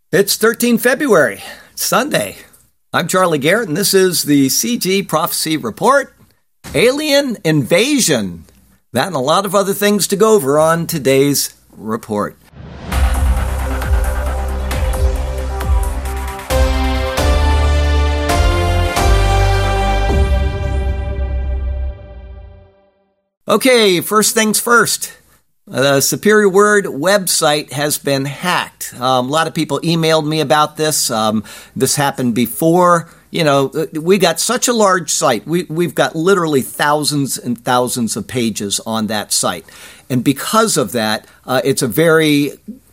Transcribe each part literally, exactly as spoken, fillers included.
It's the thirteenth of February, Sunday. I'm Charlie Garrett, and this is the C G Prophecy Report, Alien Invasion. That and a lot of other things to go over on today's report. Okay, first things first. The Superior Word website has been hacked. Um, a lot of people emailed me about this. Um, this happened before. You know, we got such a large site. We, we've got literally thousands and thousands of pages on that site. And because of that, uh, it's a very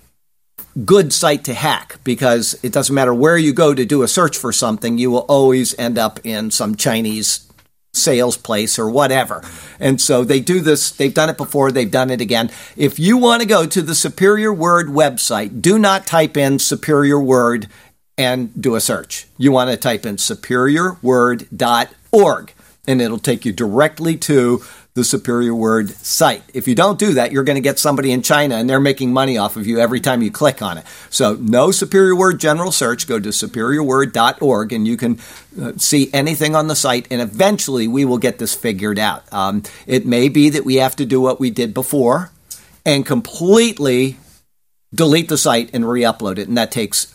good site to hack because it doesn't matter where you go to do a search for something, you will always end up in some Chinese sales place or whatever. And so they do this. They've done it before. They've done it again. If you want to go to the Superior Word website, do not type in Superior Word and do a search. You want to type in superior word dot org, and it'll take you directly to the Superior Word site. If you don't do that, you're going to get somebody in China, and they're making money off of you every time you click on it. So no Superior Word general search. Go to superior word dot org, and you can uh, see anything on the site, and eventually we will get this figured out. Um, it may be that we have to do what we did before and completely delete the site and re-upload it, and that takes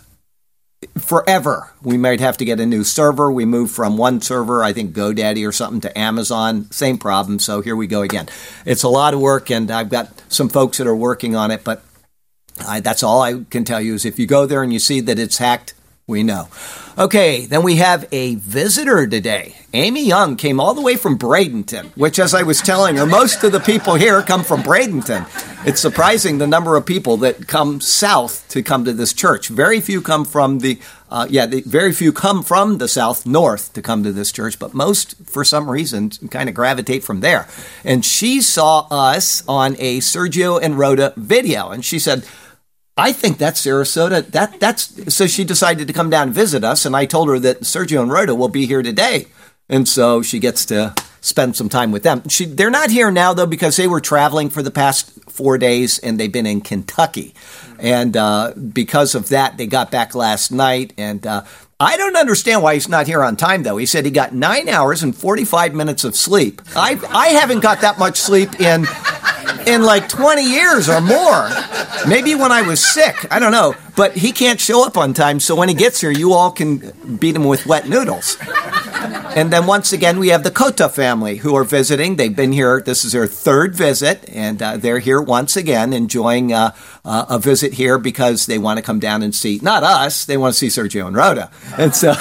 forever. We might have to get a new server. We moved from one server, I think GoDaddy or something, to Amazon. Same problem. So here we go again. It's a lot of work, and I've got some folks that are working on it, but I, that's all I can tell you is if you go there and you see that it's hacked, we know. Okay, then we have a visitor today. Amy Young came all the way from Bradenton, which, as I was telling her, most of the people here come from Bradenton. It's surprising the number of people that come south to come to this church. Very few come from the, uh, yeah, the, very few come from the south north to come to this church, but most, for some reason, kind of gravitate from there. And she saw us on a Sergio and Rhoda video, and she said, I think that's Sarasota. That that's so she decided to come down and visit us, and I told her that Sergio and Rhoda will be here today, and so she gets to spend some time with them. She they're not here now though because they were traveling for the past four days and they've been in Kentucky, and uh, because of that they got back last night. And uh, I don't understand why he's not here on time though. He said he got nine hours and forty-five minutes of sleep. I I haven't got that much sleep in. in like twenty years or more. Maybe when I was sick. I don't know. But he can't show up on time, so when he gets here, you all can beat him with wet noodles. And then once again, we have the Kota family who are visiting. They've been here. This is their third visit, and uh, they're here once again, enjoying uh, uh, a visit here because they want to come down and see, not us, they want to see Sergio and Rhoda. And so,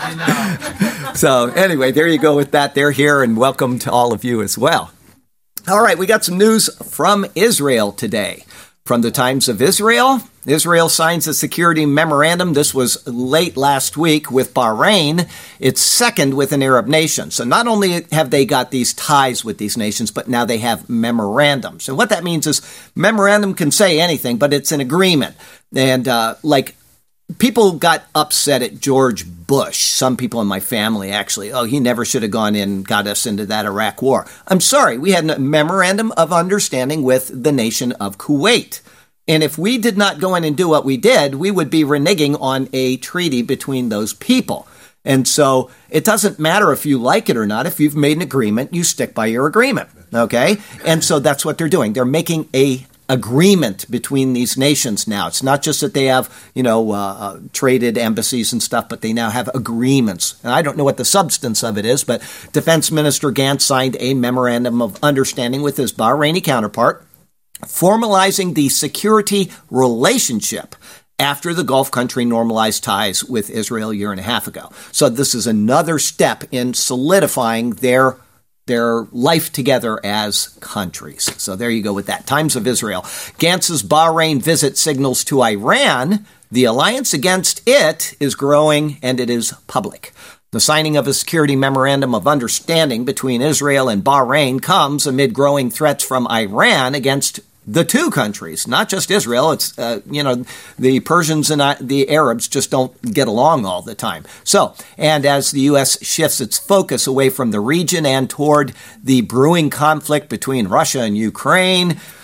so anyway, there you go with that. They're here, and welcome to all of you as well. All right, we got some news from Israel today. From the Times of Israel, Israel signs a security memorandum. This was late last week with Bahrain. It's second with an Arab nation. So not only have they got these ties with these nations, but now they have memorandums. And what that means is memorandum can say anything, but it's an agreement. And uh, like people got upset at George Bush. Some people in my family actually, oh, he never should have gone in and got us into that Iraq war. I'm sorry, we had a memorandum of understanding with the nation of Kuwait. And if we did not go in and do what we did, we would be reneging on a treaty between those people. And so it doesn't matter if you like it or not. If you've made an agreement, you stick by your agreement. Okay? And so that's what they're doing. They're making a agreement between these nations now. It's not just that they have, you know, uh, uh, traded embassies and stuff, but they now have agreements. And I don't know what the substance of it is, but Defense Minister Gantz signed a memorandum of understanding with his Bahraini counterpart, formalizing the security relationship after the Gulf country normalized ties with Israel a year and a half ago. So this is another step in solidifying their their life together as countries. So there you go with that. Times of Israel. Gantz's Bahrain visit signals to Iran the alliance against it is growing and it is public. The signing of a security memorandum of understanding between Israel and Bahrain comes amid growing threats from Iran against the two countries, not just Israel. It's, uh, you know, the Persians and uh, the Arabs just don't get along all the time. So, and as the U S shifts its focus away from the region and toward the brewing conflict between Russia and Ukraine,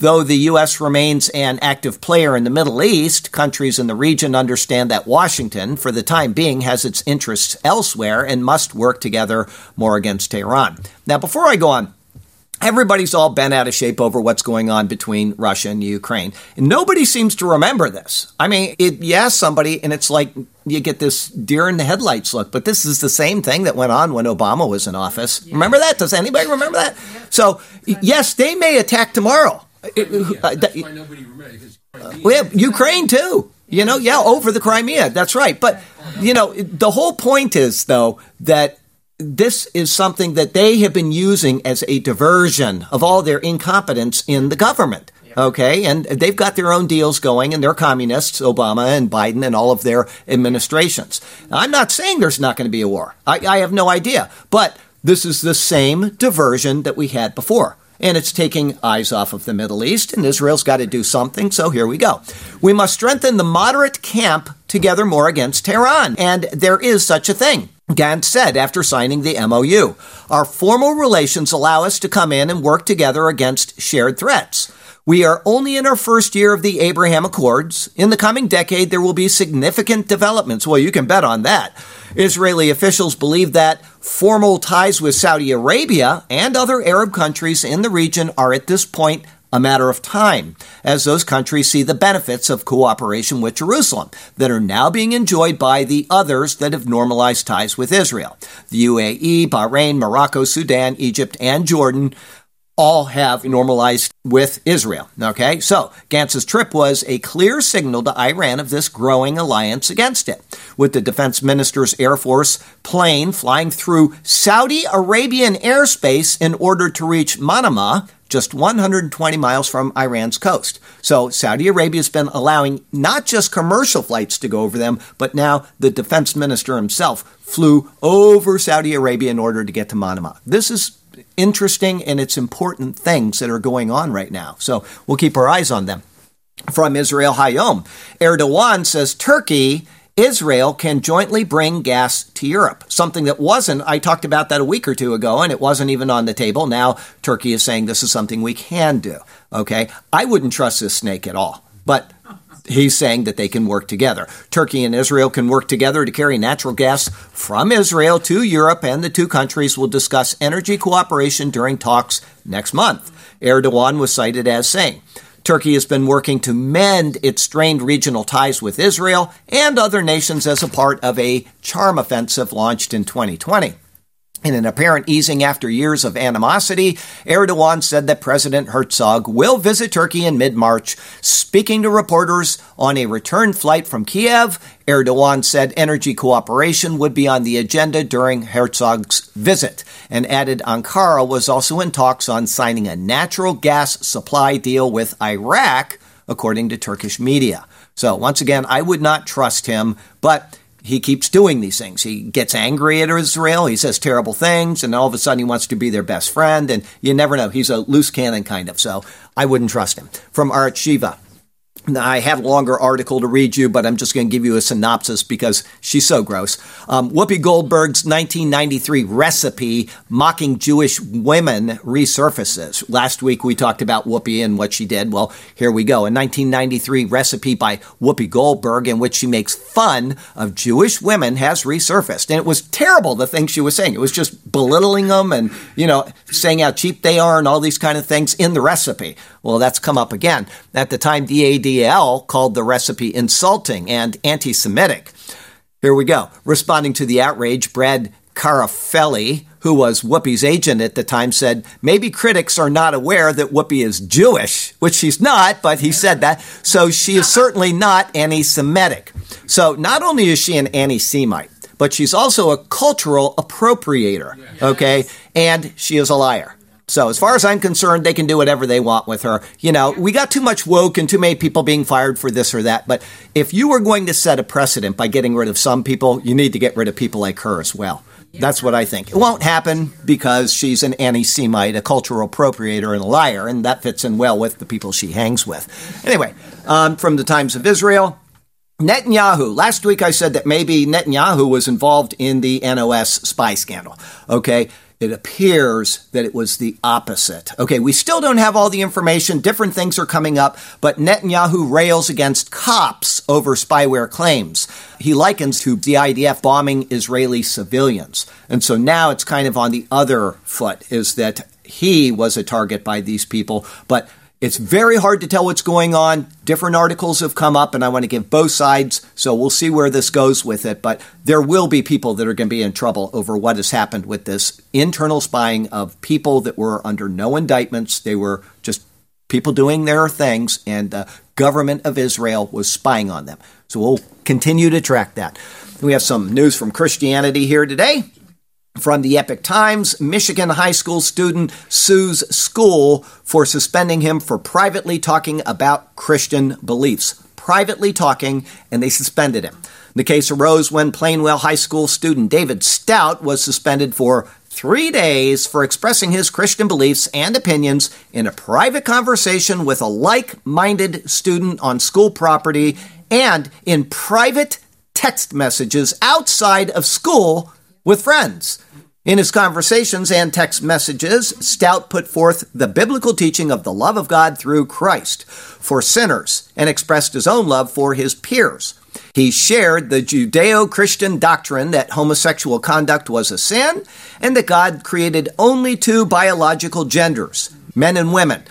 Though the U S remains an active player in the Middle East, countries in the region understand that Washington, for the time being, has its interests elsewhere and must work together more against Tehran. Now, before I go on, everybody's all bent out of shape over what's going on between Russia and Ukraine. And nobody seems to remember this. I mean, it, you ask somebody, and it's like you get this deer in the headlights look. But this is the same thing that went on when Obama was in office. Yeah. Remember that? Does anybody remember that? Yeah. So, yes, they may attack tomorrow. Yeah, uh, that's why nobody remembers. Uh, we have Ukraine, too. You know, yeah, over the Crimea. That's right. But, you know, the whole point is, though, that this is something that they have been using as a diversion of all their incompetence in the government. Okay, and they've got their own deals going, and they're communists, Obama and Biden and all of their administrations. Now, I'm not saying there's not going to be a war. I, I have no idea. But this is the same diversion that we had before. And it's taking eyes off of the Middle East, and Israel's got to do something, so here we go. We must strengthen the moderate camp together more against Tehran, and there is such a thing. Gantz said after signing the M O U, our formal relations allow us to come in and work together against shared threats. We are only in our first year of the Abraham Accords. In the coming decade, there will be significant developments. Well, you can bet on that. Israeli officials believe that formal ties with Saudi Arabia and other Arab countries in the region are at this point a matter of time, as those countries see the benefits of cooperation with Jerusalem that are now being enjoyed by the others that have normalized ties with Israel. The U A E, Bahrain, Morocco, Sudan, Egypt, and Jordan all have normalized with Israel. Okay, so Gantz's trip was a clear signal to Iran of this growing alliance against it, with the defense minister's Air Force plane flying through Saudi Arabian airspace in order to reach Manama, just one hundred twenty miles from Iran's coast. So Saudi Arabia's been allowing not just commercial flights to go over them, but now the defense minister himself flew over Saudi Arabia in order to get to Manama. This is interesting, and it's important things that are going on right now. So we'll keep our eyes on them. From Israel Hayom, Erdogan says Turkey Israel can jointly bring gas to Europe, something that wasn't, I talked about that a week or two ago, and it wasn't even on the table. Now Turkey is saying this is something we can do. Okay, I wouldn't trust this snake at all, but he's saying that they can work together. Turkey and Israel can work together to carry natural gas from Israel to Europe, and the two countries will discuss energy cooperation during talks next month. Erdogan was cited as saying, Turkey has been working to mend its strained regional ties with Israel and other nations as a part of a charm offensive launched in twenty twenty. In an apparent easing after years of animosity, Erdogan said that President Herzog will visit Turkey in mid-March. Speaking to reporters on a return flight from Kiev, Erdogan said energy cooperation would be on the agenda during Herzog's visit, and added Ankara was also in talks on signing a natural gas supply deal with Iraq, according to Turkish media. So once again, I would not trust him, but he keeps doing these things. He gets angry at Israel. He says terrible things, and all of a sudden he wants to be their best friend, and you never know. He's a loose cannon kind of, so I wouldn't trust him. From Art Shiva. Now, I have a longer article to read you, but I'm just going to give you a synopsis because she's so gross. Um, Whoopi Goldberg's nineteen ninety-three recipe mocking Jewish women resurfaces. Last week we talked about Whoopi and what she did. Well, here we go. A nineteen ninety-three recipe by Whoopi Goldberg in which she makes fun of Jewish women has resurfaced. And it was terrible, the things she was saying. It was just belittling them and, you know, saying how cheap they are and all these kind of things in the recipe. Well, that's come up again. At the time, D A D L called the recipe insulting and anti-Semitic. Here we go. Responding to the outrage, Brad Carafelli, who was Whoopi's agent at the time, said, maybe critics are not aware that Whoopi is Jewish, which she's not, but he said that. So she is certainly not anti-Semitic. So not only is she an anti-Semite, but she's also a cultural appropriator, okay? And she is a liar. So as far as I'm concerned, they can do whatever they want with her. You know, we got too much woke and too many people being fired for this or that. But if you were going to set a precedent by getting rid of some people, you need to get rid of people like her as well. That's what I think. It won't happen because she's an anti-Semite, a cultural appropriator, and a liar, and that fits in well with the people she hangs with. Anyway, um, from the Times of Israel, Netanyahu. Last week I said that maybe Netanyahu was involved in the N O S spy scandal. Okay. it appears that it was the opposite. Okay, we still don't have all the information. Different things are coming up, but Netanyahu rails against cops over spyware claims. He likens to the I D F bombing Israeli civilians. And so now it's kind of on the other foot, is that he was a target by these people. But it's very hard to tell what's going on. Different articles have come up, and I want to give both sides, so we'll see where this goes with it. But there will be people that are going to be in trouble over what has happened with this internal spying of people that were under no indictments. They were just people doing their things, and the government of Israel was spying on them. So we'll continue to track that. We have some news from Christianity here today. From the Epoch Times, Michigan high school student sues school for suspending him for privately talking about Christian beliefs. Privately talking, and they suspended him. The case arose when Plainwell High School student David Stout was suspended for three days for expressing his Christian beliefs and opinions in a private conversation with a like-minded student on school property and in private text messages outside of school with friends. In his conversations and text messages, Stout put forth the biblical teaching of the love of God through Christ for sinners and expressed his own love for his peers. He shared the Judeo-Christian doctrine that homosexual conduct was a sin and that God created only two biological genders, men and women.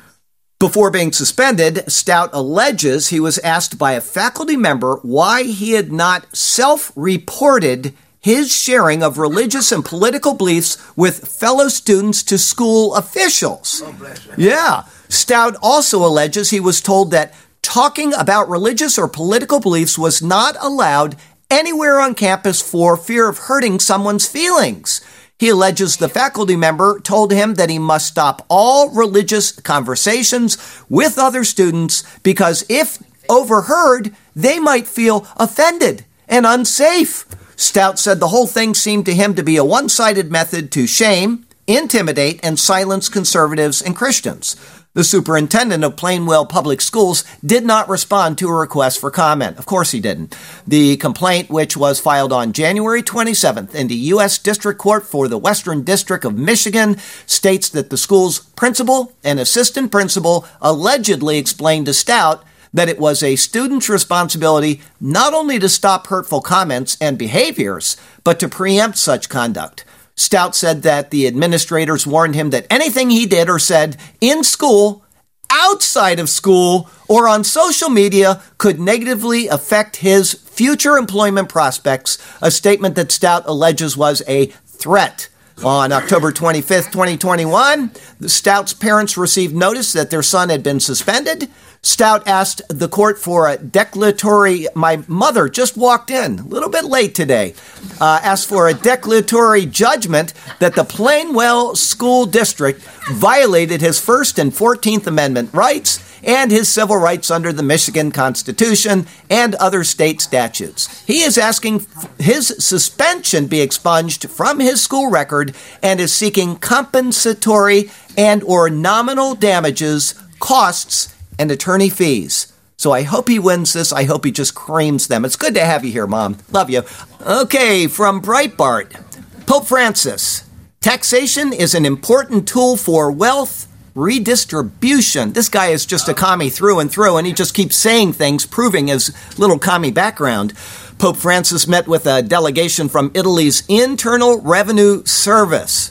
Before being suspended, Stout alleges he was asked by a faculty member why he had not self-reported his sharing of religious and political beliefs with fellow students to school officials. Yeah. Stout also alleges he was told that talking about religious or political beliefs was not allowed anywhere on campus for fear of hurting someone's feelings. He alleges the faculty member told him that he must stop all religious conversations with other students because if overheard, they might feel offended and unsafe. Stout said the whole thing seemed to him to be a one-sided method to shame, intimidate, and silence conservatives and Christians. The superintendent of Plainwell Public Schools did not respond to a request for comment. Of course he didn't. The complaint, which was filed on January twenty-seventh in the U S District Court for the Western District of Michigan, states that the school's principal and assistant principal allegedly explained to Stout that it was a student's responsibility not only to stop hurtful comments and behaviors, but to preempt such conduct. Stout said that the administrators warned him that anything he did or said in school, outside of school, or on social media could negatively affect his future employment prospects, a statement that Stout alleges was a threat. On October twenty-fifth, twenty twenty-one, the Stout's parents received notice that their son had been suspended. Stout asked the court for a declaratory, my mother just walked in, a little bit late today, uh, asked for a declaratory judgment that the Plainwell School District violated his First and fourteenth Amendment rights and his civil rights under the Michigan Constitution and other state statutes. He is asking his suspension be expunged from his school record and is seeking compensatory and or nominal damages, costs, and attorney fees. So I hope he wins this. I hope he just creams them. It's good to have you here, Mom. Love you. Okay, from Breitbart. Pope Francis. Taxation is an important tool for wealth redistribution. This guy is just a commie through and through, and he just keeps saying things, proving his little commie background. Pope Francis met with a delegation from Italy's Internal Revenue Service.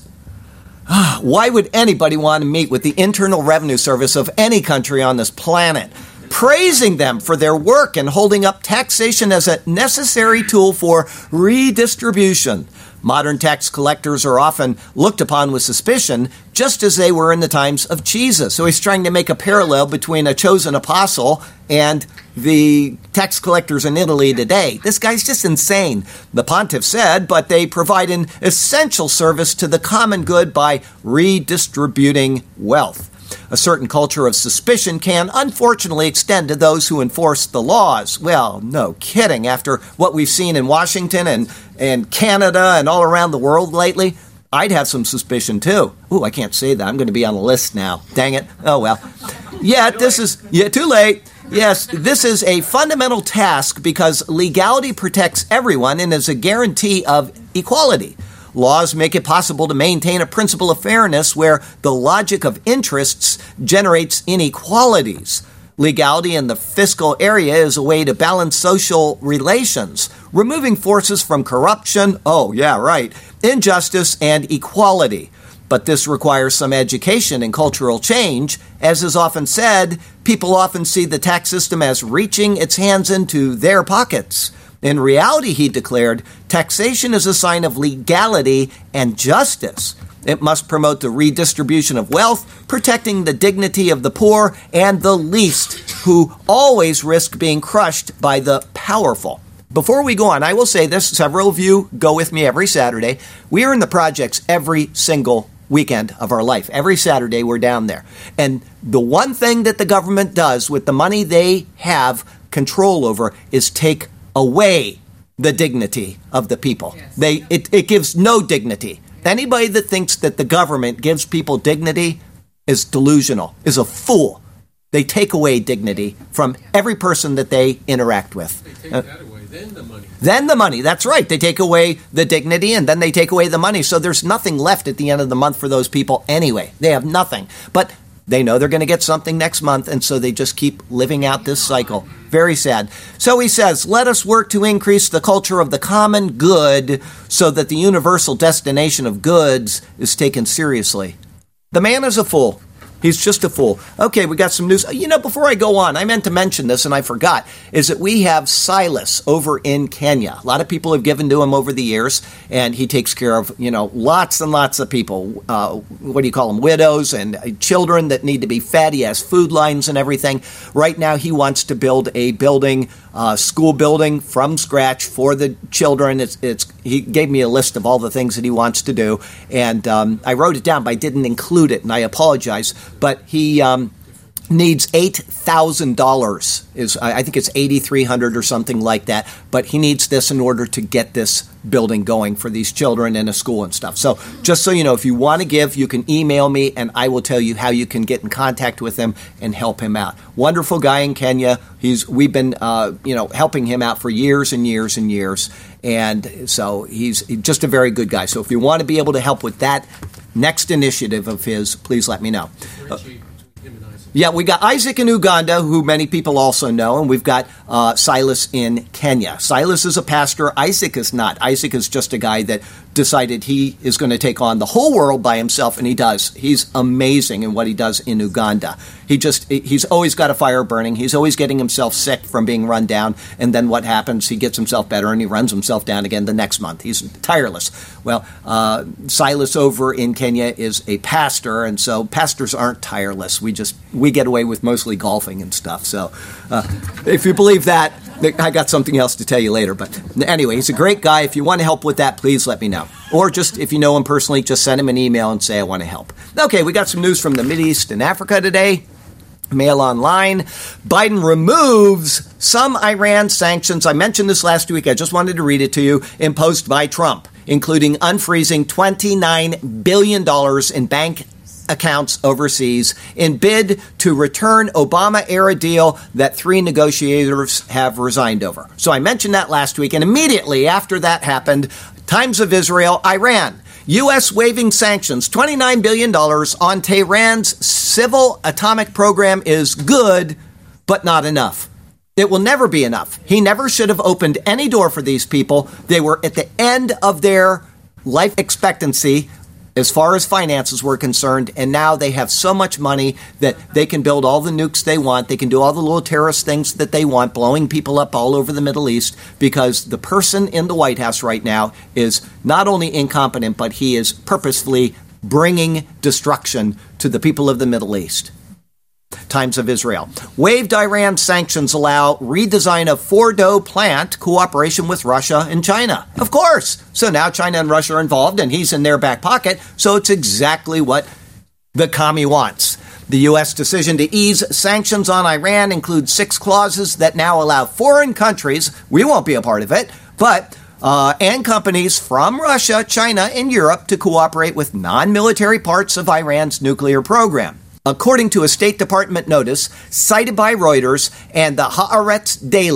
Why would anybody want to meet with the Internal Revenue Service of any country on this planet? Praising them for their work and holding up taxation as a necessary tool for redistribution. Modern tax collectors are often looked upon with suspicion, just as they were in the times of Jesus. So he's trying to make a parallel between a chosen apostle and the tax collectors in Italy today. This guy's just insane. The pontiff said, but they provide an essential service to the common good by redistributing wealth. A certain culture of suspicion can unfortunately extend to those who enforce the laws. Well, no kidding. After what we've seen in Washington and, and Canada and all around the world lately, I'd have some suspicion too. Ooh, I can't say that. I'm going to be on a list now. Dang it. Oh, well. Yeah, this is, yeah, too late. Yes, this is a fundamental task because legality protects everyone and is a guarantee of equality. Laws make it possible to maintain a principle of fairness where the logic of interests generates inequalities. Legality in the fiscal area is a way to balance social relations, removing forces from corruption, oh yeah, right, injustice, and equality. But this requires some education and cultural change. As is often said, people often see the tax system as reaching its hands into their pockets. In reality, he declared, taxation is a sign of legality and justice. It must promote the redistribution of wealth, protecting the dignity of the poor and the least, who always risk being crushed by the powerful. Before we go on, I will say this. Several of you go with me every Saturday. We are in the projects every single weekend of our life. Every Saturday, we're down there. And the one thing that the government does with the money they have control over is take away the dignity of the people. Yes. They it, it gives no dignity. Anybody that thinks that the government gives people dignity is delusional, is a fool. They take away dignity from every person that they interact with. They take that away, then the money. Then the money, that's right. They take away the dignity and then they take away the money. So there's nothing left at the end of the month for those people anyway. They have nothing. But they know they're going to get something next month, and so they just keep living out this cycle. Very sad. So he says, let us work to increase the culture of the common good so that the universal destination of goods is taken seriously. The man is a fool. He's just a fool. Okay, we got some news. You know, before I go on, I meant to mention this and I forgot, is that we have Silas over in Kenya. A lot of people have given to him over the years, and he takes care of, you know, lots and lots of people. Uh, what do you call them? Widows and children that need to be fed. He has food lines and everything. Right now, he wants to build a building, uh, school building from scratch for the children. It's, it's, he gave me a list of all the things that he wants to do, and um, I wrote it down, but I didn't include it, and I apologize. But he um, needs eight thousand dollars. Is I think it's eight thousand three hundred dollars or something like that. But he needs this in order to get this building going for these children in a school and stuff. So just so you know, if you want to give, you can email me, and I will tell you how you can get in contact with him and help him out. Wonderful guy in Kenya. He's we've been uh, you know helping him out for years and years and years. And so he's just a very good guy. So if you want to be able to help with that next initiative of his, please let me know. Uh, yeah, we got Isaac in Uganda, who many people also know, and we've got uh, Silas in Kenya. Silas is a pastor. Isaac is not. Isaac is just a guy that decided he is going to take on the whole world by himself, and he does. He's amazing in what he does in Uganda. He just, he's always got a fire burning. He's always getting himself sick from being run down, and then what happens? He gets himself better, and he runs himself down again the next month. He's tireless. Well, uh, Silas over in Kenya is a pastor, and so pastors aren't tireless. We just, we get away with mostly golfing and stuff. So uh, if you believe that, I got something else to tell you later. But anyway, he's a great guy. If you want to help with that, please let me know. Or just, if you know him personally, just send him an email and say, I want to help. Okay, we got some news from the Mideast and Africa today. Mail Online. Biden removes some Iran sanctions. I mentioned this last week. I just wanted to read it to you. Imposed by Trump, including unfreezing twenty-nine billion dollars in bank accounts overseas in bid to return Obama-era deal that three negotiators have resigned over. So I mentioned that last week, and immediately after that happened, Times of Israel, Iran. U S waiving sanctions, twenty-nine billion dollars on Tehran's civil atomic program is good, but not enough. It will never be enough. He never should have opened any door for these people. They were at the end of their life expectancy as far as finances were concerned, and now they have so much money that they can build all the nukes they want. They can do all the little terrorist things that they want, blowing people up all over the Middle East, because the person in the White House right now is not only incompetent, but he is purposefully bringing destruction to the people of the Middle East. Times of Israel. Waived Iran sanctions allow redesign of Fordo plant cooperation with Russia and China. Of course. So now China and Russia are involved, and he's in their back pocket. So it's exactly what the commie wants. The U S decision to ease sanctions on Iran includes six clauses that now allow foreign countries, we won't be a part of it, but uh, and companies from Russia, China, and Europe to cooperate with non-military parts of Iran's nuclear program. According to a State Department notice cited by Reuters and the Haaretz Daily,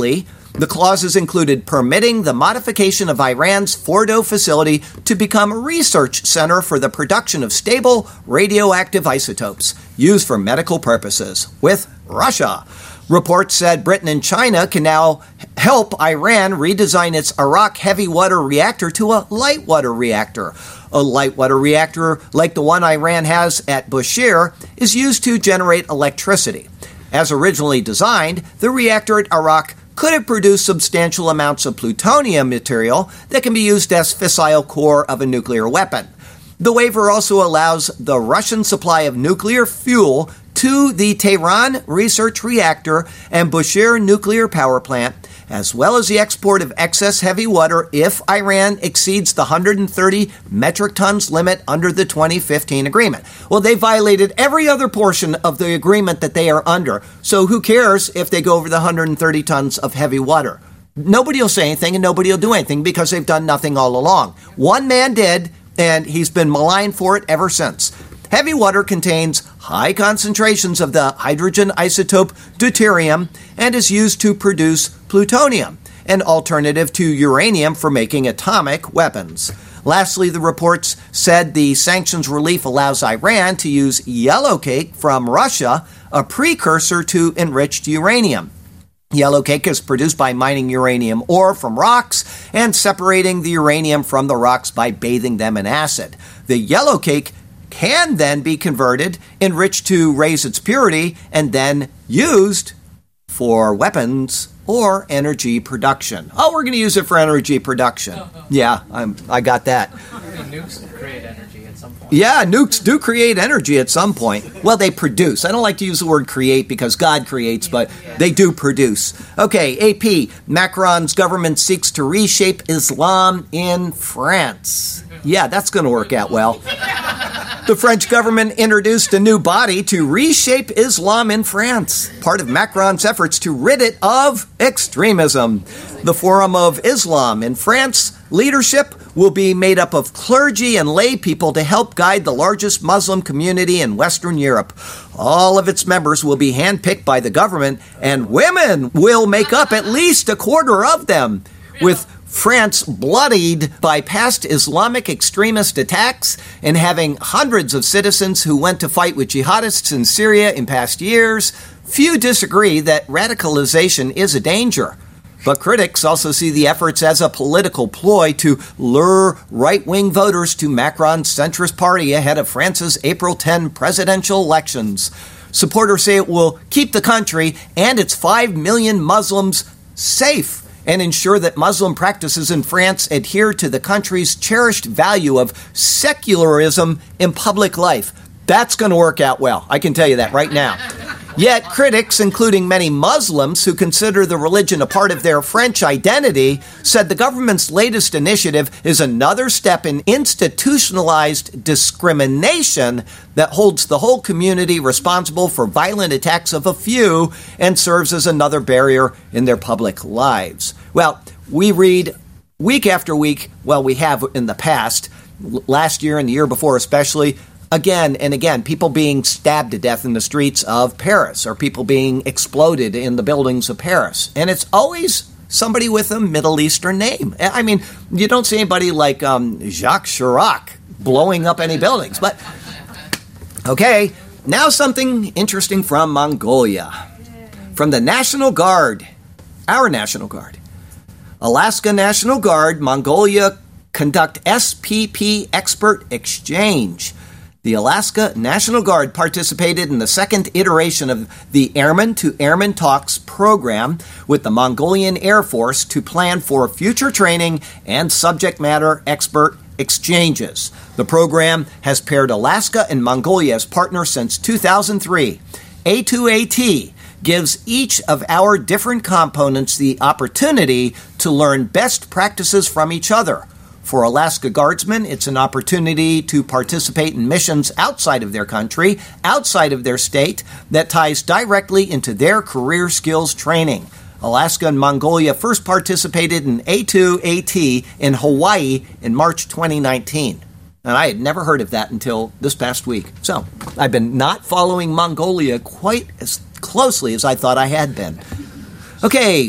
The clauses included permitting the modification of Iran's Fordo facility to become a research center for the production of stable radioactive isotopes used for medical purposes with Russia. Reports said Britain and China can now help Iran redesign its Arak heavy water reactor to a light water reactor. A light water reactor, like the one Iran has at Bushehr, is used to generate electricity. As originally designed, the reactor at Arak could have produced substantial amounts of plutonium material that can be used as fissile core of a nuclear weapon. The waiver also allows the Russian supply of nuclear fuel to the Tehran research reactor and Bushehr nuclear power plant, as well as the export of excess heavy water if Iran exceeds the one hundred thirty metric tons limit under the twenty fifteen agreement. Well, they violated every other portion of the agreement that they are under, so who cares if they go over the one hundred thirty tons of heavy water? Nobody will say anything and nobody will do anything because they've done nothing all along. One man did, and he's been maligned for it ever since. Heavy water contains high concentrations of the hydrogen isotope deuterium and is used to produce plutonium, an alternative to uranium for making atomic weapons. Lastly, the reports said the sanctions relief allows Iran to use yellowcake from Russia, a precursor to enriched uranium. Yellowcake is produced by mining uranium ore from rocks and separating the uranium from the rocks by bathing them in acid. The yellowcake can then be converted, enriched to raise its purity, and then used for weapons or energy production. Oh, we're going to use it for energy production. Yeah, I'm, I got that. Nukes create energy at some point. Yeah, nukes do create energy at some point. Well, they produce. I don't like to use the word create because God creates, but they do produce. Okay, A P, Macron's government seeks to reshape Islam in France. Yeah, that's going to work out well. The French government introduced a new body to reshape Islam in France, part of Macron's efforts to rid it of extremism. The Forum of Islam in France leadership will be made up of clergy and lay people to help guide the largest Muslim community in Western Europe. All of its members will be handpicked by the government, and women will make up at least a quarter of them. With France bloodied by past Islamic extremist attacks and having hundreds of citizens who went to fight with jihadists in Syria in past years, few disagree that radicalization is a danger. But critics also see the efforts as a political ploy to lure right-wing voters to Macron's centrist party ahead of France's April tenth presidential elections. Supporters say it will keep the country and its five million Muslims safe and ensure that Muslim practices in France adhere to the country's cherished value of secularism in public life. That's going to work out well. I can tell you that right now. Yet critics, including many Muslims who consider the religion a part of their French identity, said the government's latest initiative is another step in institutionalized discrimination that holds the whole community responsible for violent attacks of a few and serves as another barrier in their public lives. Well, we read week after week, well, we have in the past, last year and the year before especially, again and again, people being stabbed to death in the streets of Paris or people being exploded in the buildings of Paris. And it's always somebody with a Middle Eastern name. I mean, you don't see anybody like um, Jacques Chirac blowing up any buildings. But, okay, now something interesting from Mongolia. From the National Guard, our National Guard. Alaska National Guard, Mongolia conduct S P P expert exchange. The Alaska National Guard participated in the second iteration of the Airman to Airman Talks program with the Mongolian Air Force to plan for future training and subject matter expert exchanges. The program has paired Alaska and Mongolia as partners since two thousand three. A two A T gives each of our different components the opportunity to learn best practices from each other. For Alaska Guardsmen, it's an opportunity to participate in missions outside of their country, outside of their state, that ties directly into their career skills training. Alaska and Mongolia first participated in A two A T in Hawaii in March twenty nineteen. And I had never heard of that until this past week. So I've been not following Mongolia quite as closely as I thought I had been. Okay,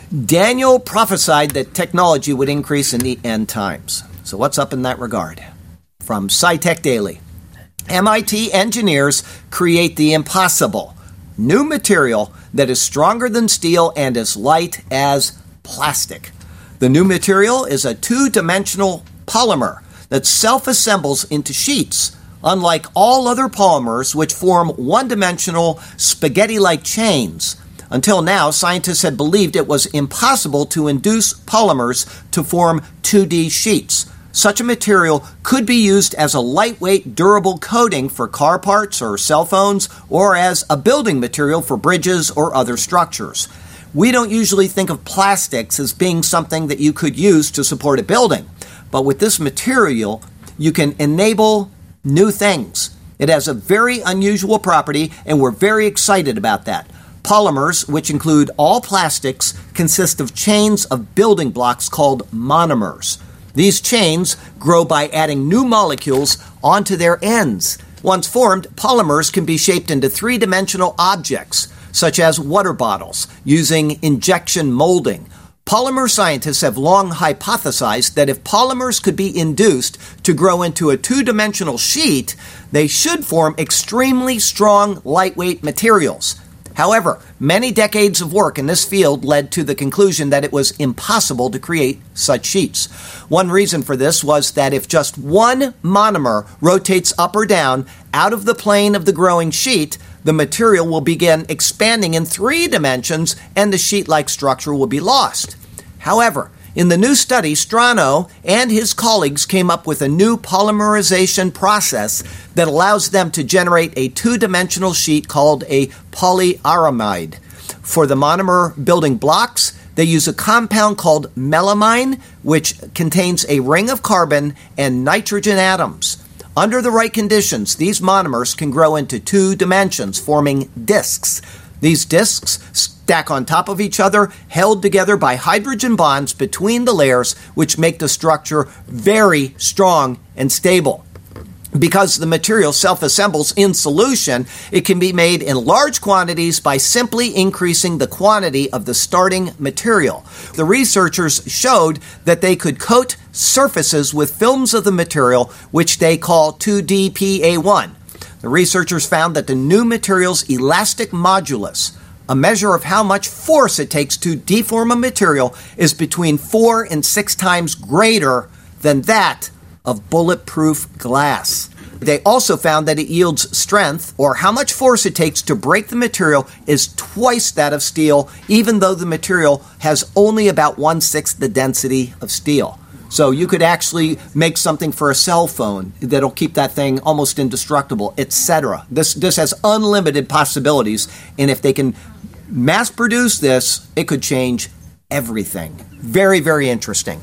Daniel prophesied that technology would increase in the end times. So what's up in that regard? From SciTech Daily. M I T engineers create the impossible, new material that is stronger than steel and as light as plastic. The new material is a two-dimensional polymer that self-assembles into sheets, unlike all other polymers which form one-dimensional spaghetti-like chains. Until now, scientists had believed it was impossible to induce polymers to form two D sheets. Such a material could be used as a lightweight, durable coating for car parts or cell phones, or as a building material for bridges or other structures. We don't usually think of plastics as being something that you could use to support a building, but with this material, you can enable new things. It has a very unusual property, and we're very excited about that. Polymers, which include all plastics, consist of chains of building blocks called monomers. These chains grow by adding new molecules onto their ends. Once formed, polymers can be shaped into three-dimensional objects, such as water bottles, using injection molding. Polymer scientists have long hypothesized that if polymers could be induced to grow into a two-dimensional sheet, they should form extremely strong, lightweight materials. However, many decades of work in this field led to the conclusion that it was impossible to create such sheets. One reason for this was that if just one monomer rotates up or down out of the plane of the growing sheet, the material will begin expanding in three dimensions and the sheet-like structure will be lost. However, in the new study, Strano and his colleagues came up with a new polymerization process that allows them to generate a two-dimensional sheet called a polyaramide. For the monomer building blocks, they use a compound called melamine, which contains a ring of carbon and nitrogen atoms. Under the right conditions, these monomers can grow into two dimensions, forming discs. These discs stack on top of each other, held together by hydrogen bonds between the layers, which make the structure very strong and stable. Because the material self-assembles in solution, it can be made in large quantities by simply increasing the quantity of the starting material. The researchers showed that they could coat surfaces with films of the material, which they call two D P A one. The researchers found that the new material's elastic modulus, a measure of how much force it takes to deform a material, is between four and six times greater than that of bulletproof glass. They also found that it yields strength, or how much force it takes to break the material, is twice that of steel, even though the material has only about one-sixth the density of steel. So you could actually make something for a cell phone that'll keep that thing almost indestructible, et cetera. This this has unlimited possibilities, and if they can mass produce this, it could change everything. Very, very interesting.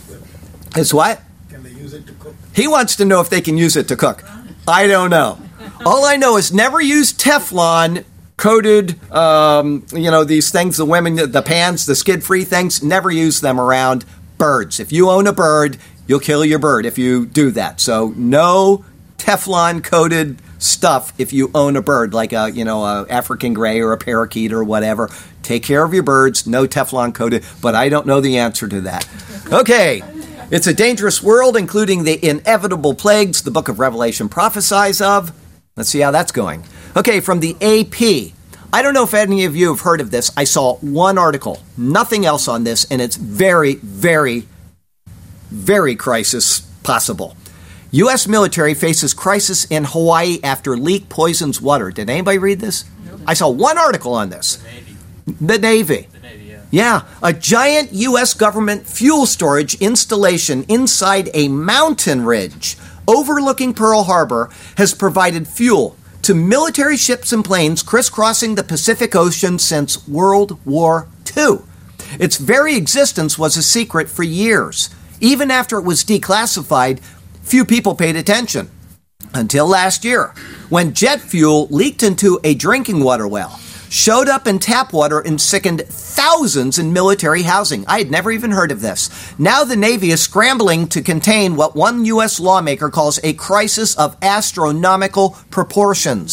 It's what? Can they use it to cook? He wants to know if they can use it to cook. I don't know. All I know is never use Teflon coated, um, you know, these things, the women, the pans, the skid-free things, never use them around birds. If you own a bird, you'll kill your bird if you do that. So no Teflon-coated stuff if you own a bird, like a, you know, a African gray or a parakeet or whatever. Take care of your birds, no Teflon-coated, but I don't know the answer to that. Okay. It's a dangerous world, including the inevitable plagues the book of Revelation prophesies of. Let's see how that's going. Okay, from the A P. I don't know if any of you have heard of this. I saw one article, nothing else on this, and it's very, very, very crisis possible. U S military faces crisis in Hawaii after leak poisons water. Did anybody read this? Nope. I saw one article on this. The Navy. The Navy. The Navy, yeah. Yeah, a giant U S government fuel storage installation inside a mountain ridge overlooking Pearl Harbor has provided fuel to military ships and planes crisscrossing the Pacific Ocean since World War Two. Its very existence was a secret for years. Even after it was declassified, few people paid attention. Until last year, when jet fuel leaked into a drinking water well, showed up in tap water and sickened thousands in military housing. I had never even heard of this. Now the Navy is scrambling to contain what one U S lawmaker calls a crisis of astronomical proportions.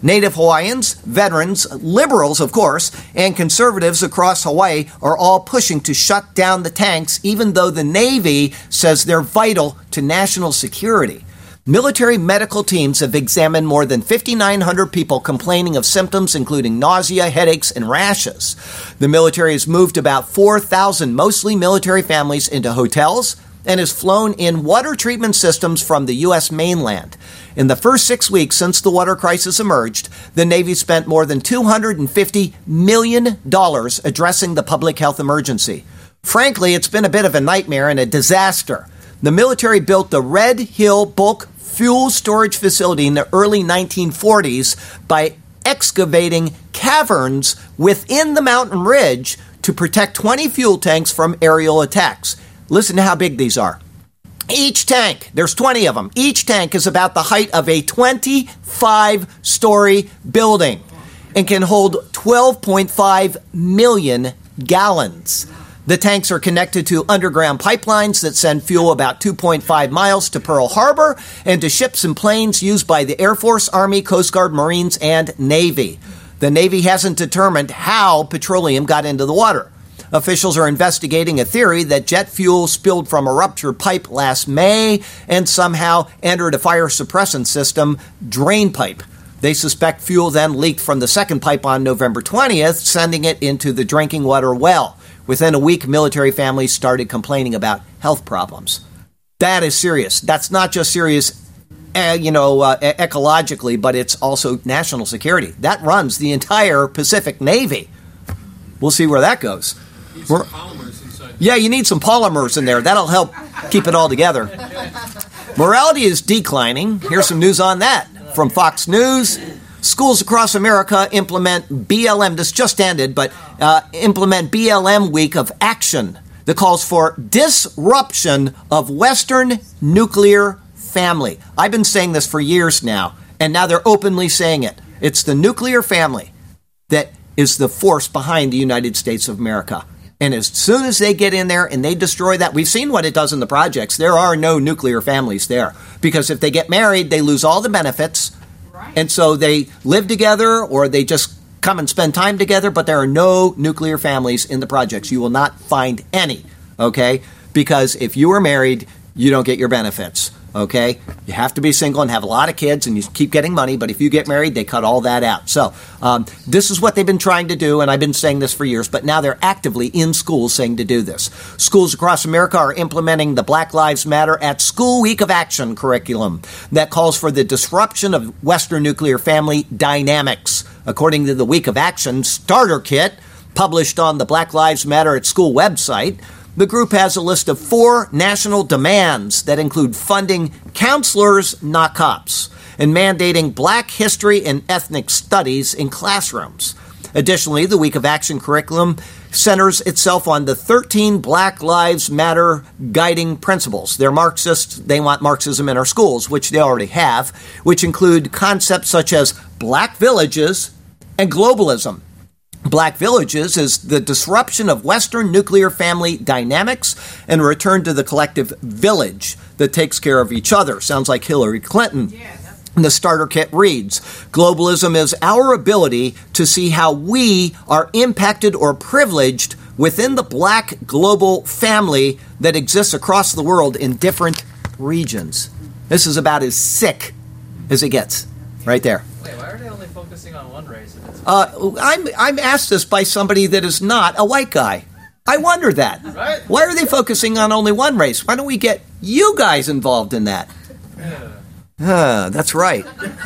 Native Hawaiians, veterans, liberals, of course, and conservatives across Hawaii are all pushing to shut down the tanks, even though the Navy says they're vital to national security. Military medical teams have examined more than five thousand nine hundred people complaining of symptoms including nausea, headaches, and rashes. The military has moved about four thousand mostly military families into hotels and has flown in water treatment systems from the U S mainland. In the first six weeks since the water crisis emerged, the Navy spent more than two hundred fifty million dollars addressing the public health emergency. Frankly, it's been a bit of a nightmare and a disaster. The military built the Red Hill Bulk Fuel Storage Facility in the early nineteen forties by excavating caverns within the mountain ridge to protect twenty fuel tanks from aerial attacks. Listen to how big these are. Each tank, there's twenty of them, each tank is about the height of a twenty-five story building and can hold twelve point five million gallons. The tanks are connected to underground pipelines that send fuel about two point five miles to Pearl Harbor and to ships and planes used by the Air Force, Army, Coast Guard, Marines, and Navy. The Navy hasn't determined how petroleum got into the water. Officials are investigating a theory that jet fuel spilled from a ruptured pipe last May and somehow entered a fire suppressant system drain pipe. They suspect fuel then leaked from the second pipe on November twentieth, sending it into the drinking water well. Within a week, military families started complaining about health problems. That is serious. That's not just serious, uh, you know, uh, ecologically, but it's also national security. That runs the entire Pacific Navy. We'll see where that goes. Need some polymers inside. Yeah, you need some polymers in there. That'll help keep it all together. Morality is declining. Here's some news on that from Fox News. Schools across America implement B L M. This just ended, but uh, implement B L M week of action that calls for disruption of Western nuclear family. I've been saying this for years now, and now they're openly saying it. It's the nuclear family that is the force behind the United States of America. And as soon as they get in there and they destroy that, we've seen what it does in the projects. There are no nuclear families there because if they get married, they lose all the benefits. And so they live together or they just come and spend time together, but there are no nuclear families in the projects. You will not find any, okay? Because if you are married, you don't get your benefits, okay? You have to be single and have a lot of kids and you keep getting money, but if you get married, they cut all that out. So um, this is what they've been trying to do, and I've been saying this for years, but now they're actively in schools saying to do this. Schools across America are implementing the Black Lives Matter at School Week of Action curriculum that calls for the disruption of Western nuclear family dynamics. According to the Week of Action starter kit published on the Black Lives Matter at School website, the group has a list of four national demands that include funding counselors, not cops, and mandating black history and ethnic studies in classrooms. Additionally, the Week of Action curriculum centers itself on the thirteen Black Lives Matter guiding principles. They're Marxist. They want Marxism in our schools, which they already have, which include concepts such as black villages and globalism. Black villages is the disruption of Western nuclear family dynamics and a return to the collective village that takes care of each other. Sounds like Hillary Clinton. Yeah. The starter kit reads, globalism is our ability to see how we are impacted or privileged within the black global family that exists across the world in different regions. This is about as sick as it gets, right there. Wait, why are they only focusing on one race? Uh, I'm I'm asked this by somebody that is not a white guy. I wonder that. Right? Why are they focusing on only one race? Why don't we get you guys involved in that? Yeah. Uh, that's right.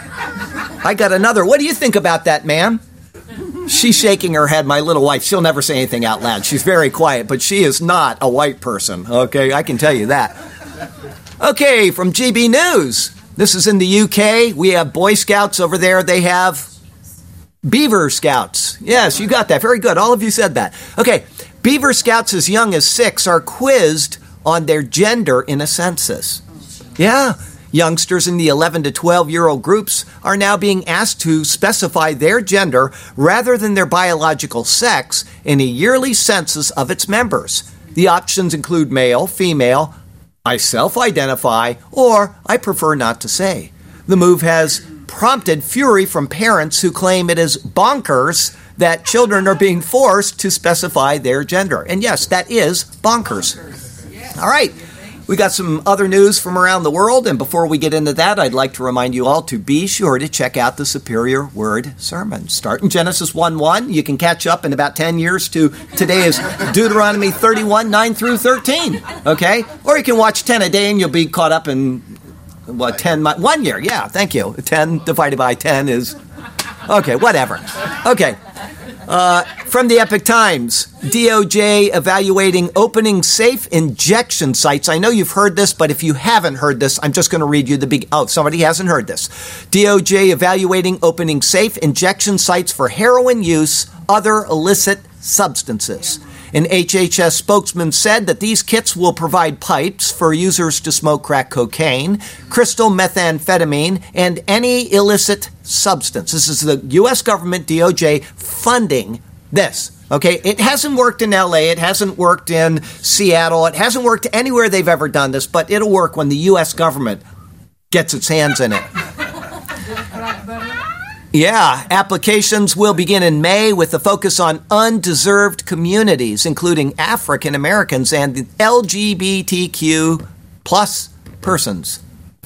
I got another. What do you think about that, ma'am? She's shaking her head, my little wife. She'll never say anything out loud. She's very quiet, but she is not a white person, okay? I can tell you that. Okay, from G B News. This is in the U K. We have Boy Scouts over there. They have Beaver Scouts. Yes, you got that. Very good. All of you said that. Okay, Beaver Scouts as young as six are quizzed on their gender in a census. Yeah, youngsters in the eleven to twelve-year-old groups are now being asked to specify their gender rather than their biological sex in a yearly census of its members. The options include male, female, I self-identify, or I prefer not to say. The move has prompted fury from parents who claim it is bonkers that children are being forced to specify their gender. And yes, that is bonkers. All right. We got some other news from around the world, and before we get into that, I'd like to remind you all to be sure to check out the Superior Word sermon. Start in Genesis one one. You can catch up in about ten years to today is Deuteronomy thirty-one, nine through thirteen, okay? Or you can watch ten a day and you'll be caught up in, what, ten, one year, yeah, thank you. ten divided by ten is, okay, whatever. Okay. Uh, from the Epic Times, D O J evaluating opening safe injection sites. I know you've heard this, but if you haven't heard this, I'm just going to read you the big... Oh, somebody hasn't heard this. D O J evaluating opening safe injection sites for heroin use, other illicit substances. An H H S spokesman said that these kits will provide pipes for users to smoke crack cocaine, crystal methamphetamine, and any illicit substance. This is the U S government, D O J, funding this. Okay, it hasn't worked in L A, it hasn't worked in Seattle, it hasn't worked anywhere they've ever done this, but it'll work when the U S government gets its hands in it. Yeah, applications will begin in May with a focus on undeserved communities, including African Americans and the L G B T Q plus persons.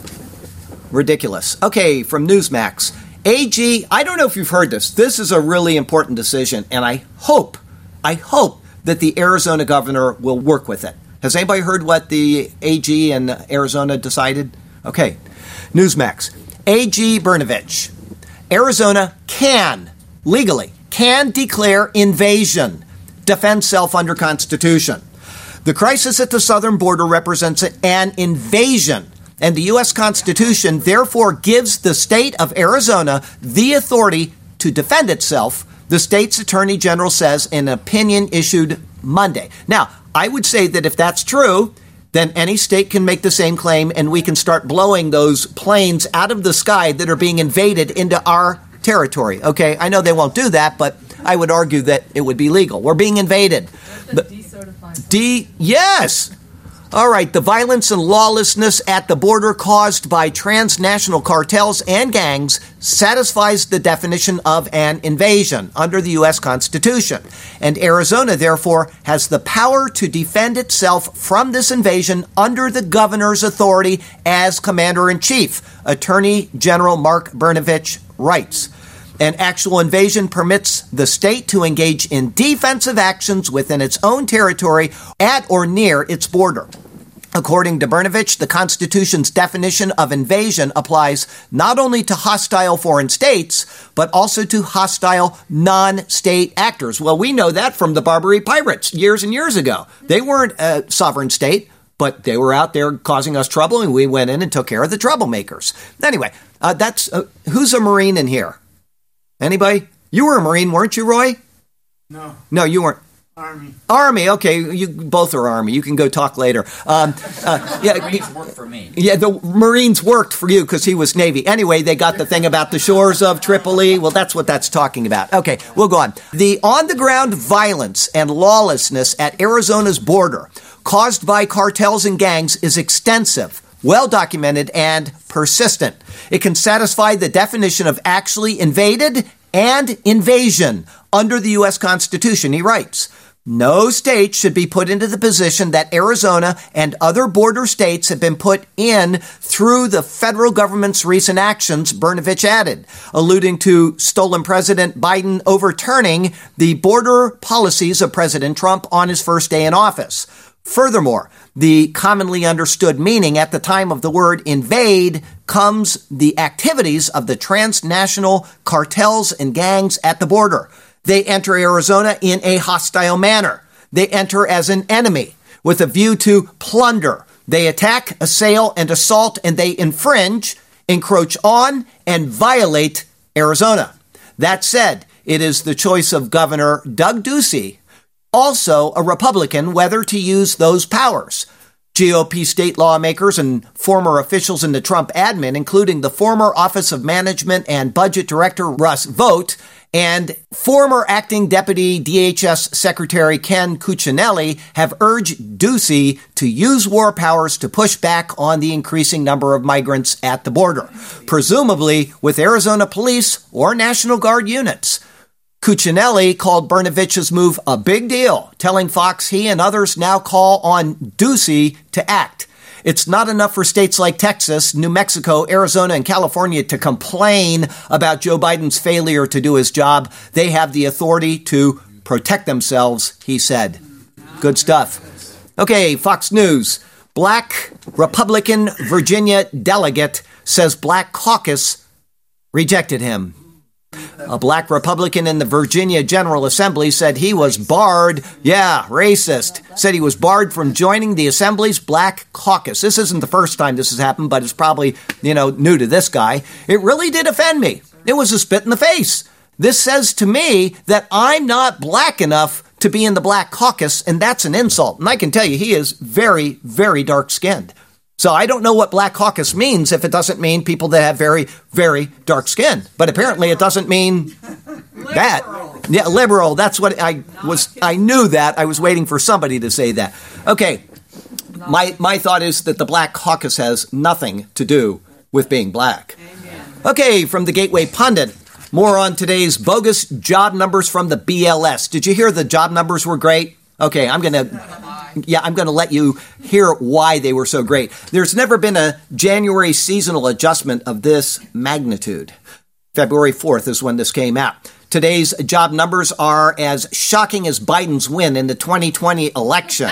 Ridiculous. Okay, from Newsmax. A G, I don't know if you've heard this. This is a really important decision, and I hope, I hope that the Arizona governor will work with it. Has anybody heard what the A G in Arizona decided? Okay, Newsmax. A G Brnovich. Arizona can, legally, can declare invasion, defend self under Constitution. The crisis at the southern border represents an invasion, and the U S Constitution therefore gives the state of Arizona the authority to defend itself, the state's attorney general says in an opinion issued Monday. Now, I would say that if that's true, then any state can make the same claim, and we can start blowing those planes out of the sky that are being invaded into our territory. Okay, I know they won't do that, but I would argue that it would be legal. We're being invaded. The decertified. D, yes. All right, the violence and lawlessness at the border caused by transnational cartels and gangs satisfies the definition of an invasion under the U S Constitution. And Arizona, therefore, has the power to defend itself from this invasion under the governor's authority as commander-in-chief, Attorney General Mark Brnovich writes. An actual invasion permits the state to engage in defensive actions within its own territory at or near its border. According to Brnovich, the Constitution's definition of invasion applies not only to hostile foreign states, but also to hostile non-state actors. Well, we know that from the Barbary Pirates years and years ago. They weren't a sovereign state, but they were out there causing us trouble, and we went in and took care of the troublemakers. Anyway, uh, that's uh, who's a Marine in here? Anybody? You were a Marine, weren't you, Roy? No. No, you weren't. Army. Army, okay. You both are Army. You can go talk later. Um, uh, yeah, Marines worked for me. Yeah, the Marines worked for you because he was Navy. Anyway, they got the thing about the shores of Tripoli. Well, that's what that's talking about. Okay, we'll go on. The on-the-ground violence and lawlessness at Arizona's border caused by cartels and gangs is extensive, well-documented, and persistent. It can satisfy the definition of actually invaded and invasion under the U S Constitution, he writes. No state should be put into the position that Arizona and other border states have been put in through the federal government's recent actions, Brnovich added, alluding to stolen President Biden overturning the border policies of President Trump on his first day in office. Furthermore, the commonly understood meaning at the time of the word invade comes the activities of the transnational cartels and gangs at the border. They enter Arizona in a hostile manner. They enter as an enemy with a view to plunder. They attack, assail, and assault, and they infringe, encroach on, and violate Arizona. That said, it is the choice of Governor Doug Ducey, also a Republican, whether to use those powers. G O P state lawmakers and former officials in the Trump admin, including the former Office of Management and Budget Director Russ Vought and former acting Deputy D H S Secretary Ken Cuccinelli, have urged Ducey to use war powers to push back on the increasing number of migrants at the border, presumably with Arizona police or National Guard units. Cuccinelli called Brnovich's move a big deal, telling Fox he and others now call on Ducey to act. It's not enough for states like Texas, New Mexico, Arizona, and California to complain about Joe Biden's failure to do his job. They have the authority to protect themselves, he said. Good stuff. Okay, Fox News. Black Republican Virginia delegate says Black Caucus rejected him. A black Republican in the Virginia General Assembly said he was barred, yeah, racist, said he was barred from joining the Assembly's Black Caucus. This isn't the first time this has happened, but it's probably, you know, new to this guy. It really did offend me. It was a spit in the face. This says to me that I'm not black enough to be in the Black Caucus, and that's an insult. And I can tell you, he is very, very dark-skinned. So I don't know what Black Caucus means if it doesn't mean people that have very, very dark skin. But apparently it doesn't mean that. Yeah, liberal. That's what I was. I knew that. I was waiting for somebody to say that. Okay. My my thought is that the Black Caucus has nothing to do with being black. Okay, from the Gateway Pundit. More on today's bogus job numbers from the B L S. Did you hear the job numbers were great? Okay, I'm going to... Yeah, I'm going to let you hear why they were so great. There's never been a January seasonal adjustment of this magnitude. February fourth is when this came out. Today's job numbers are as shocking as Biden's win in the twenty twenty election,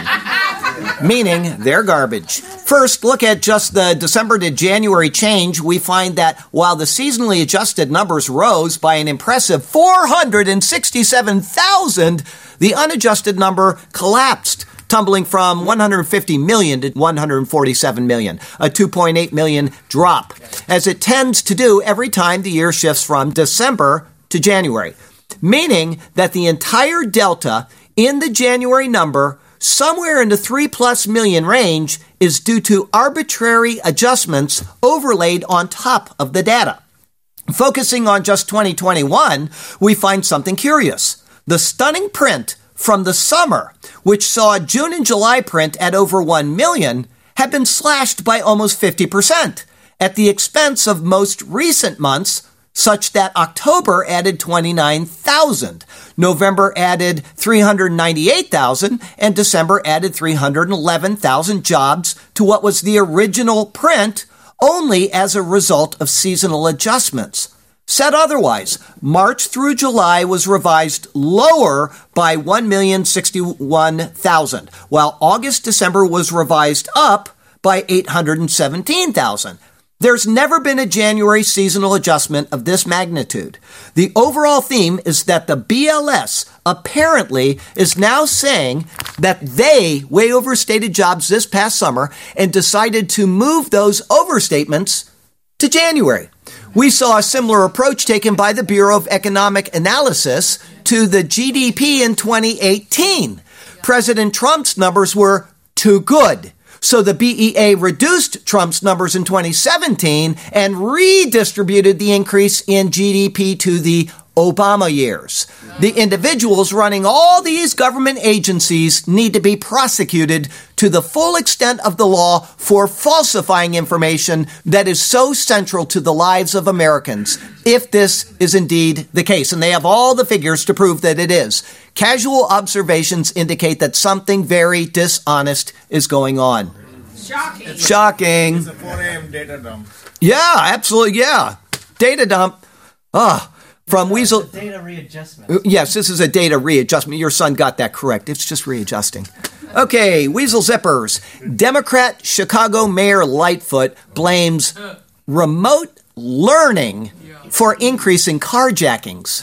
meaning they're garbage. First, look at just the December to January change. We find that while the seasonally adjusted numbers rose by an impressive four hundred sixty-seven thousand, the unadjusted number collapsed, tumbling from one hundred fifty million to one hundred forty-seven million, a two point eight million drop, as it tends to do every time the year shifts from December to January, meaning that the entire delta in the January number, somewhere in the three plus million range, is due to arbitrary adjustments overlaid on top of the data. Focusing on just twenty twenty-one, we find something curious. The stunning print from the summer, which saw June and July print at over one million, had been slashed by almost fifty percent at the expense of most recent months, such that October added twenty-nine thousand, November added three hundred ninety-eight thousand, and December added three hundred eleven thousand jobs to what was the original print only as a result of seasonal adjustments. Said otherwise, March through July was revised lower by one million sixty-one thousand, while August-December was revised up by eight hundred seventeen thousand. There's never been a January seasonal adjustment of this magnitude. The overall theme is that the B L S apparently is now saying that they way overstated jobs this past summer and decided to move those overstatements to January. We saw a similar approach taken by the Bureau of Economic Analysis to the G D P in twenty eighteen. President Trump's numbers were too good. So the B E A reduced Trump's numbers in twenty seventeen and redistributed the increase in G D P to the Obama years. The individuals running all these government agencies need to be prosecuted to the full extent of the law for falsifying information that is so central to the lives of Americans, if this is indeed the case. And they have all the figures to prove that it is. Casual observations indicate that something very dishonest is going on. Shocking. Shocking. It's a four a.m. data dump. Yeah, absolutely, yeah. Data dump. Ah. From Weasel. Data readjustment. Yes, this is a data readjustment. Your son got that correct. It's just readjusting. Okay, Weasel Zippers. Democrat Chicago Mayor Lightfoot blames remote learning for increasing carjackings.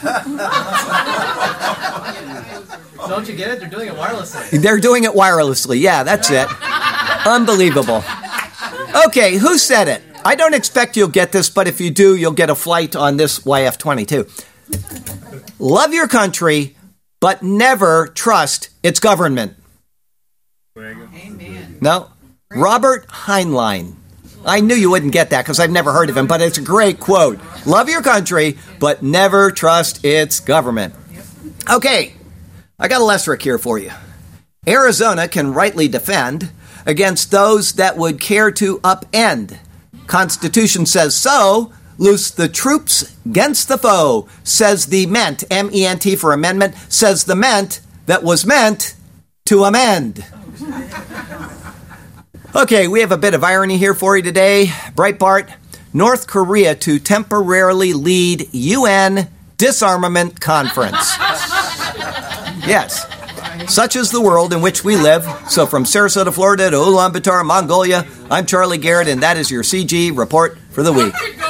Don't you get it? They're doing it wirelessly. They're doing it wirelessly. Yeah, that's it. Unbelievable. Okay, who said it? I don't expect you'll get this, but if you do, you'll get a flight on this Y F twenty-two. Love your country, but never trust its government. Amen. No? Robert Heinlein. I knew you wouldn't get that because I've never heard of him, but it's a great quote. Love your country, but never trust its government. Okay, I got a lesser here for you. Arizona can rightly defend against those that would care to upend. Constitution says so. Loose the troops against the foe, says the ment, M E N T for amendment, says the ment that was meant to amend. Okay, we have a bit of irony here for you today. Breitbart, North Korea to temporarily lead U N disarmament conference. Yes, such is the world in which we live. So from Sarasota, Florida to Ulaanbaatar, Mongolia, I'm Charlie Garrett, and that is your C G report for the week.